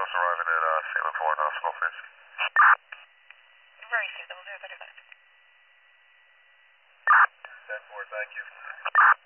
Close arriving at Salem Foreign Hospital, Fancy. Very soon, 035. 10-4, thank you.